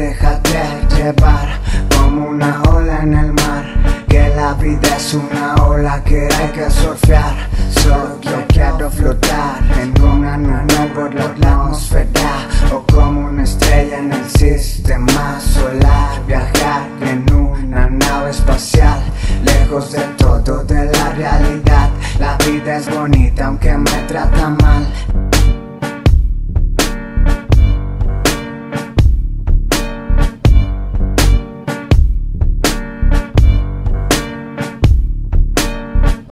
déjate llevar como una ola en el mar, que la vida es una ola que hay que surfear. Solo quiero flotar en una nube por la atmósfera, o como una estrella en el sistema solar. Viajar en una nave espacial, lejos de todo, de la realidad. La vida es bonita aunque me trata mal.